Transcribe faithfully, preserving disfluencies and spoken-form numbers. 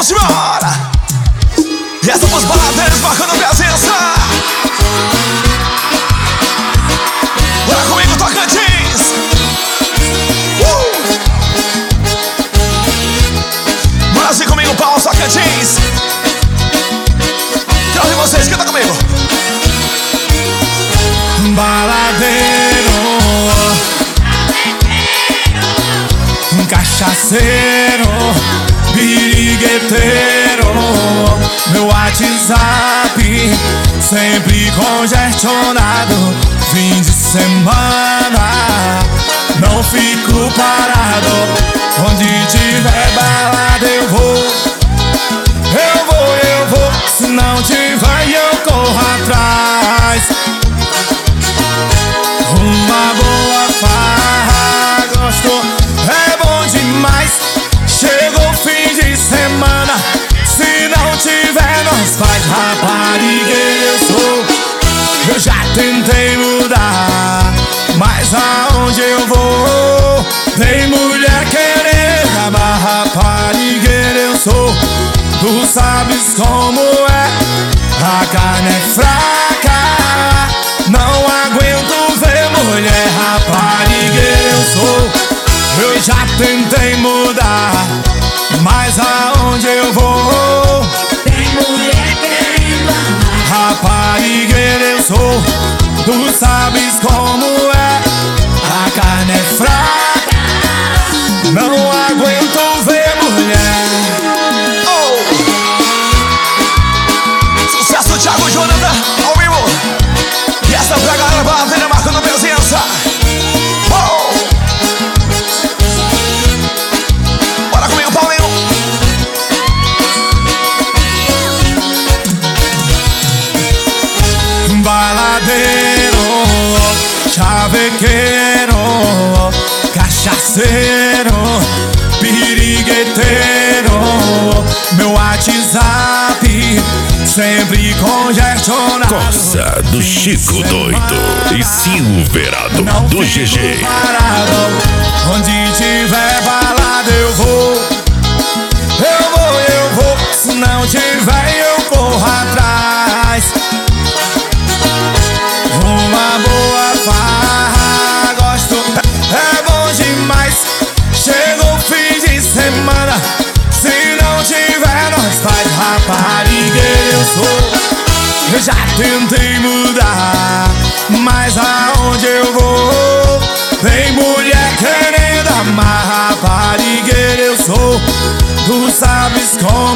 Vamos embora! E essa pros baladeiros marcando presença. Bora comigo, Tocantins! uh! Bora assim comigo, Paulo, Tocantins! Quero ouvir vocês, canta comigo! Baladeiro, um cachaceiro, birigueteiro, meu WhatsApp sempre congestionado. Fim de semana não fico parado. Onde tiver balada eu vou, eu vou, eu vou. Se não tiver eu corro atrás. Uma boa farra, gosto, é bom demais. Chegou o fim de semana, se não tiver nós faz. Raparigueira eu sou, eu já tentei mudar, mas aonde eu vou tem mulher querendo amar. Raparigueira eu sou, tu sabes como é. A carne é fraca, não aguento ver mulher. Raparigueira eu sou, eu já tentei mudar, mas aonde eu vou tem mulher querendo amar. Raparigueira eu sou, tu sabes como é. A carne é fraca, não aguento ver mulher. Oh! Sucesso Thiago Jonathan, ao vivo! E essa pra galera baladeira marcando presença. Oh! Bora comigo, Paulinho! Baladeiro, chavequeiro, cachaceiro, pirigueteiro, meu WhatsApp sempre congestionado. Coça do Chico Doido e Silverado do G G. Parado. Onde tiver balada eu vou, eu vou, eu vou. Se não tiver eu corro atrás. Uma boa farra, gosto, é bom demais. Chegou o fim de semana, se não tiver nós faz. Raparigueira eu sou, eu já tentei mudar, mas aonde eu vou tem mulher querendo amar. Raparigueira eu sou, tu sabes como